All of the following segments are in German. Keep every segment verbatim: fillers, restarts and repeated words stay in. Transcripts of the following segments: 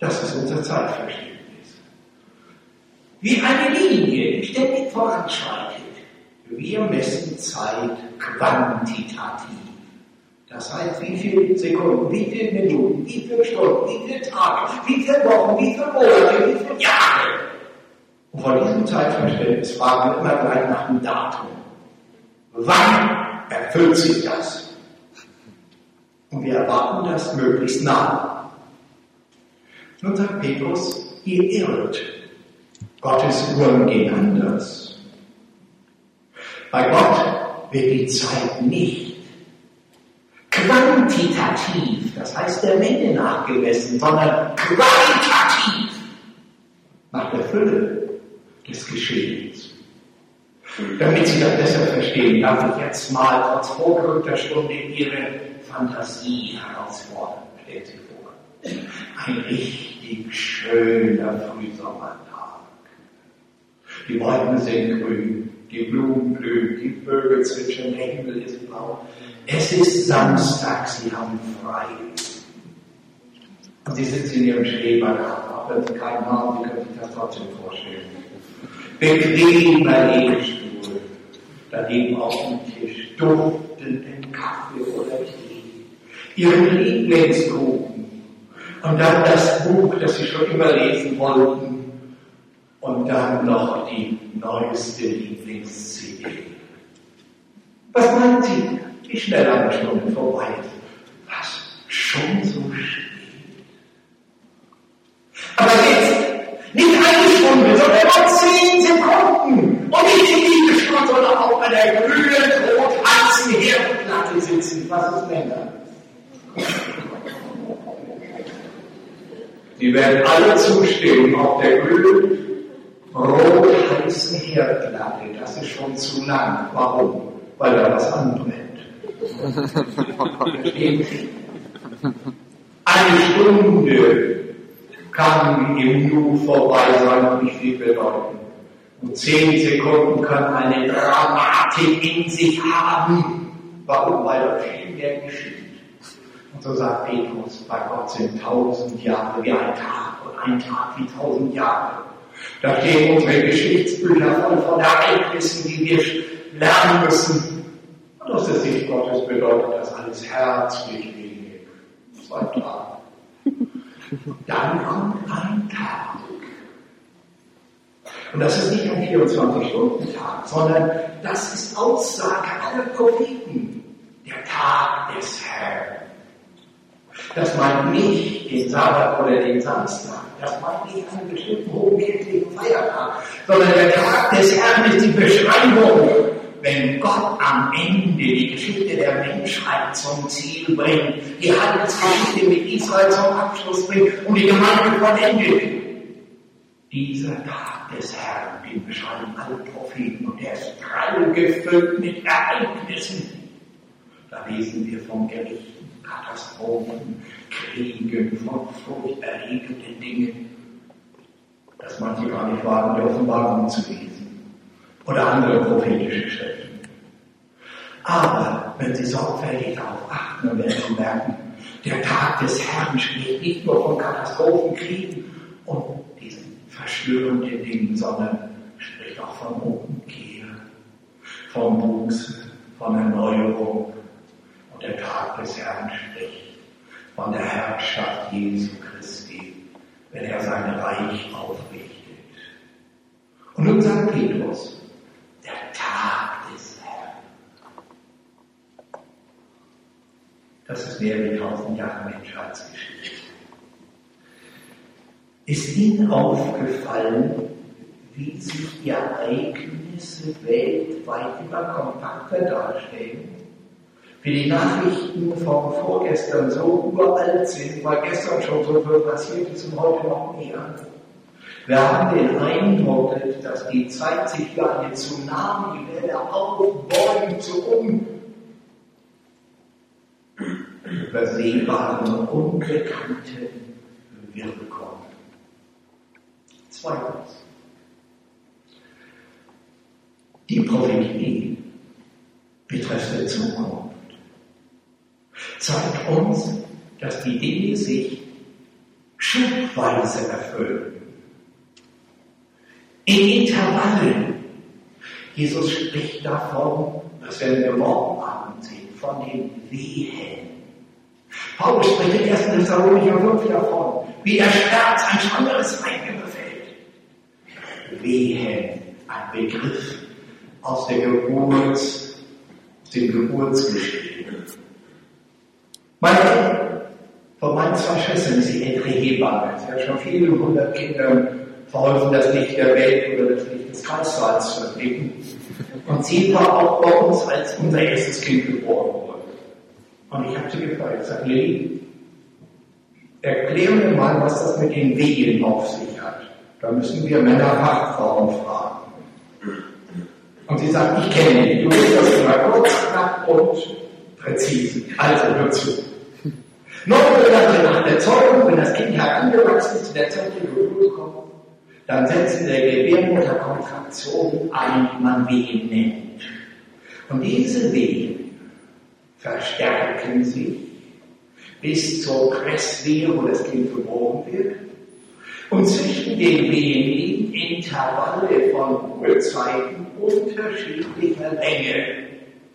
Das ist unser Zeitverständnis. Wie eine Linie, die ständig voranschreitet. Wir messen Zeit quantitativ. Das heißt, wie viele Sekunden, wie viele Minuten, wie viele Stunden, wie viele Tage, wie viele Wochen, wie viele Monate, wie viele Jahre. Und von diesem Zeitverständnis fragen wir immer gleich nach dem Datum. Wann erfüllt sich das? Und wir erwarten das möglichst nah. Nun sagt Petrus, ihr irrt. Gottes Uhren gehen anders. Bei Gott wird die Zeit nicht quantitativ, das heißt der Menge nachgemessen, sondern qualitativ nach der Fülle des Geschehens. Damit Sie das besser verstehen, darf ich jetzt mal trotz vorgerückter Stunde Ihre Fantasie herausfordern. Stellen Sie vor, ein richtig schöner Frühsommertag. Die Bäume sind grün, die Blumen blühen, die Vögel zwitschern, der Himmel ist blau. Es ist Samstag, Sie haben frei. Und Sie sitzen in Ihrem Schrebergarten, auch wenn Sie keinen haben, Sie können sich das trotzdem vorstellen. Bequemer Lehnstuhl, daneben auf dem Tisch, duftenden Kaffee oder Tee, Ihren Lieblingskuchen und dann das Buch, das Sie schon immer lesen wollten und dann noch die neueste Lieblings-C D. Was meinen Sie, wie schnell eine Stunde vorbei ist? Was? Schon so spät? Aber jetzt nicht eine Stunde, sondern nur zehn Sekunden. Und nicht die Liegestütze, sondern auf einer grünen, rot-heißen Herdplatte sitzen. Was ist denn da? Sie werden alle zustimmen, auf der grünen, rot-heißen Herdplatte. Das ist schon zu lang. Warum? Weil da was anbrennt. Eine Stunde kann im Nu vorbei sein und nicht viel bedeuten. Und zehn Sekunden können eine Dramatik in sich haben. Warum? Weil da viel mehr geschieht. Und so sagt Petrus, bei Gott sind tausend Jahre wie ein Tag und ein Tag wie tausend Jahre. Da stehen unsere Geschichtsbücher voll von Ereignissen, die wir lernen müssen. Und aus der Sicht Gottes bedeutet das alles herzlich wenig. Zwei Tage. Dann kommt ein Tag. Und das ist nicht ein vierundzwanzig-Stunden-Tag, sondern das ist Aussage aller Propheten. Der Tag des Herrn. Das meint nicht den Sabbat oder den Samstag. Das meint nicht einen bestimmten hohenkirchlichen Feiertag. Sondern der Tag des Herrn ist die Beschreibung, wenn Gott am Ende die Geschichte der Menschheit zum Ziel bringt, die Heilsgeschichte mit Israel zum Abschluss bringt und die Gemeinde vollendet. Dieser Tag des Herrn, den beschreiben alle Propheten, und der ist prall gefüllt mit Ereignissen. Da lesen wir von Gerichten, Katastrophen, Kriegen, von furchterregenden Dingen, dass manche gar nicht wagen, die Offenbarung zu lesen oder andere prophetische Schriften. Aber wenn Sie sorgfältig darauf achten, dann werden Sie merken, der Tag des Herrn spricht nicht nur von Katastrophen, Kriegen und diesen verschwörenden Dingen, sondern spricht auch von Umkehr, von Buße, von Erneuerung. Und der Tag des Herrn spricht von der Herrschaft Jesu Christi, wenn er sein Reich aufrichtet. Und nun sagt Petrus, der Tag des Herrn. Das ist mehr wie tausend Jahre Menschheitsgeschichte. Ist Ihnen aufgefallen, wie sich die Ereignisse weltweit immer kompakter darstellen? Wie die Nachrichten von vorgestern so uralt sind, weil gestern schon so viel passiert ist und heute noch mehr. Wir haben den Eindruck, dass die Zeit sich wie eine Tsunami-Welle aufbäumt zu unübersehbaren, unbekannten Wirkungen. Zweitens. Die Prophetie betreffend Zukunft zeigt uns, dass die Dinge sich schubweise erfüllen. In Intervallen. Jesus spricht davon, das werden wir morgen Abend sehen, von den Wehen. Paulus spricht in ersten Thessalonicher fünf davon, wie der Schmerz ein schwangeres Weib befällt. Wehen, ein Begriff aus der Geburt, aus dem Geburtsgeschehen. Meine, von meinen zwei Schwestern ist die ältere Hebamme. Sie hat schon viele hundert Kindern verholfen, das Licht der Welt oder das Licht des Kreissaals zu erblicken. Und sie war auch bei uns, als unser erstes Kind geboren wurde. Und ich habe sie gefragt, ich sage, Lili, erklär mir mal, was das mit den Wehen auf sich hat. Da müssen wir Männer Fachfrauen fragen. Und sie sagt, ich kenne dich, du bist das immer kurz, knapp und präzise. Also, hör zu. Neun Monate nach der Zeugung, wenn das Kind herangewachsen ist, zu der Zeit der Geburt kommt, dann setzen der Gebärmutter Kontraktionen ein, die man Wehen nennt. Und diese Wehen verstärken sich bis zur Presswehe, wo das Kind geboren wird. Und zwischen den Wehen liegen Intervalle von Uhrzeiten unterschiedlicher Länge.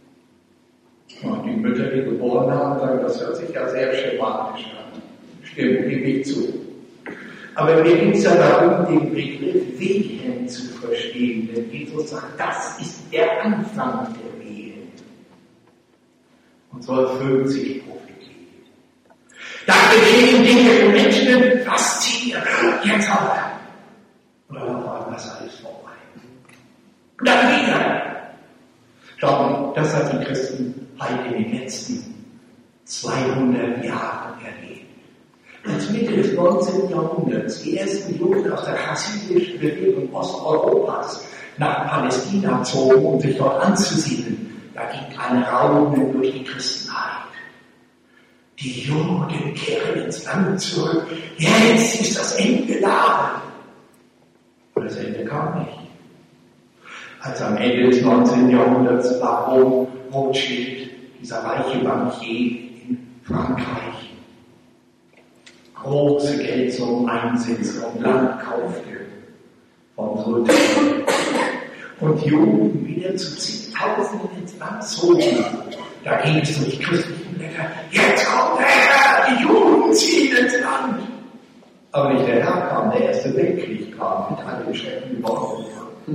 Und die Mütter, die geboren haben, sagen, das hört sich ja sehr schematisch an. Stimmt, gebe ich zu. Aber mir ging es ja darum, den Begriff Wehen zu verstehen. Denn Jesus sagt, das ist der Anfang der Wehen. Und so erfüllt sich Prophetie. Da geschehen Dinge für Menschen faszinierend. Jetzt aber. Und dann auf einmal ist alles vorbei. Und dann wieder. Schauen, das hat die Christen heute in den letzten zweihundert Jahren erlebt. Als Mitte des neunzehnten Jahrhunderts die ersten Juden aus der chassidischen Bewegung Osteuropas nach Palästina zogen, um sich dort anzusiedeln, da ging ein Raunen durch die Christenheit. Die Juden kehren ins Land zurück. Jetzt ist das Ende da. Und das Ende kam nicht. Als am Ende des neunzehnten Jahrhunderts Baron Rothschild, dieser reiche Bankier in Frankreich, große Geldsummen einsetzte und Land kaufte vom Sultan und Juden wieder zu zigtausenden ins Land zogen. Da ging es durch die christlichen Blätter. Jetzt kommt der Herr, die Juden ziehen ins Land. Aber nicht der Herr kam, der Erste Weltkrieg kam mit all den Schrecken über Europa.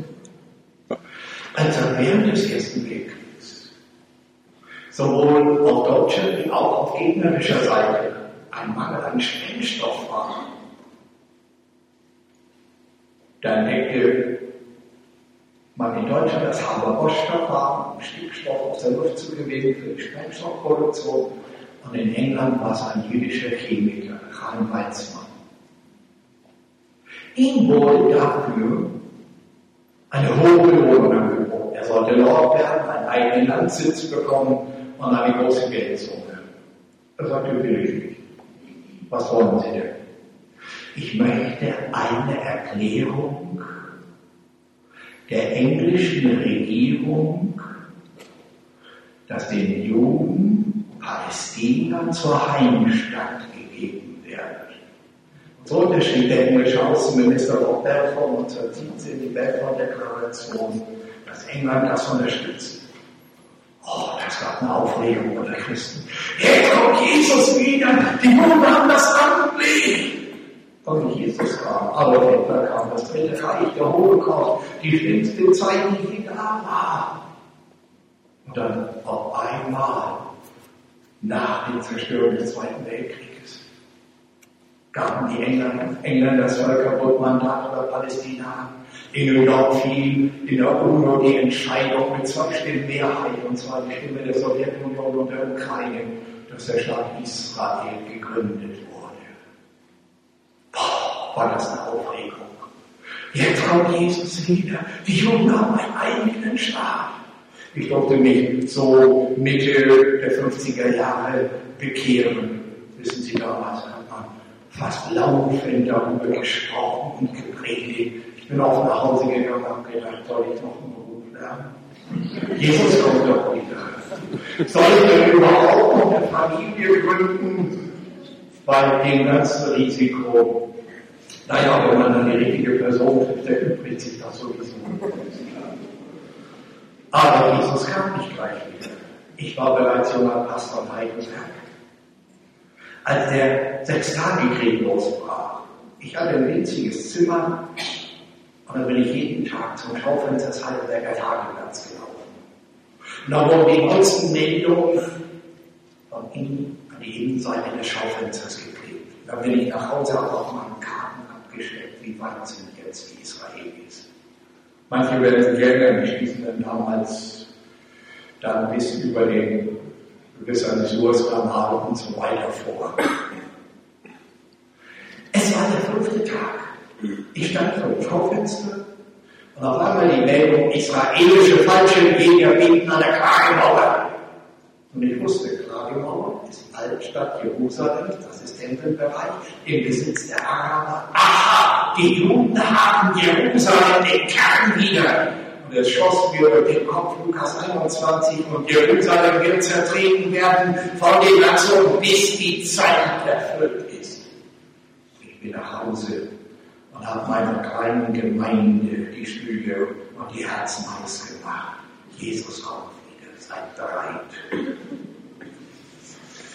Also während des Ersten Weltkriegs, sowohl auf deutscher wie auch auf gegnerischer Seite, ein Mangel an Sprengstoff war, dann entdeckte man in Deutschland das Haber-Bosch-Verfahren, um Stickstoff aus der Luft zu gewinnen für die Sprengstoffproduktion. Und in England war es ein jüdischer Chemiker, Chaim Weizmann. Ihm wurde dafür eine hohe Belohnung angeboten. Er sollte Lord werden, einen eigenen Landsitz bekommen und eine große Geldsumme. Er sagte, will ich nicht. Was wollen Sie denn? Ich möchte eine Erklärung der englischen Regierung, dass den Juden Palästina zur Heimstatt gegeben wird. Und so unterschrieb der englische Außenminister Lord Balfour neunzehnhundertsiebzehn die Balfour-Deklaration, dass England das unterstützt. Oh, das gab eine Aufregung unter Christen. Jetzt kommt Jesus wieder, die Juden haben das Land belegt. Und Jesus kam, Adolf Hitler kam, das Dritte Reich, der Holocaust, die schlimmste Zeit, die je da war. Und dann auf einmal, nach der Zerstörung des Zweiten Weltkrieges, gaben die Engländer, Engländer das Völkerbundmandat über Palästina. In New York fiel in der UNO die Entscheidung mit zwei Stimmen Mehrheit, und zwar die Stimme der Sowjetunion und der Ukraine, dass der Staat Israel gegründet wurde. Boah, war das eine Aufregung. Jetzt kommt Jesus wieder. Die Juden haben einen eigenen Staat. Ich durfte mich so Mitte der fünfziger Jahre bekehren. Wissen Sie, damals hat man fast laufend darüber gesprochen und gepredigt. Ich bin auch nach Hause gegangen und habe gedacht, soll ich noch einen Beruf lernen? Jesus kommt doch wieder. Soll ich denn überhaupt noch eine Familie gründen? bei dem ganzen Risiko. Naja, wenn man dann die richtige Person trifft, der übrigt sich das sowieso. Aber Jesus kam nicht gleich wieder. Ich war bereits junger Pastor in Heidelberg, als der Sechstagekrieg losbrach. Ich hatte ein winziges Zimmer und dann bin ich jeden Tag zum Schaufenster des Heidelberger Tageplatz gelaufen. Und da wurden die neuesten Meldungen von innen an die Innenseite des Schaufensters geklebt. Dann bin ich nach Hause auch mal Karten abgesteckt, wie weit sind jetzt die Israelis. Manche werden sich erinnern, die stießen dann damals da ein bisschen über den bis an die Suezkanal und so weiter vor. Es war der fünfte Tag. Ich stand vor dem Schaufenster und auf einmal die Meldung, israelische Fallschirmjäger bieten an der Klagemauer. Und ich wusste, Klagemauer ist Altstadt Jerusalem, das ist Tempelbereich, im Besitz der Araber. Aha, die Juden haben Jerusalem den Kern wieder. Und es schoss mir über den Kopf Lukas einundzwanzig und Jerusalem wird zertreten werden von den Nationen, bis die Zeit erfüllt ist. Ich bin nach Hause und habe meiner kleinen Gemeinde die Stühle und die Herzen heiß gemacht. Jesus kommt wieder, seid bereit.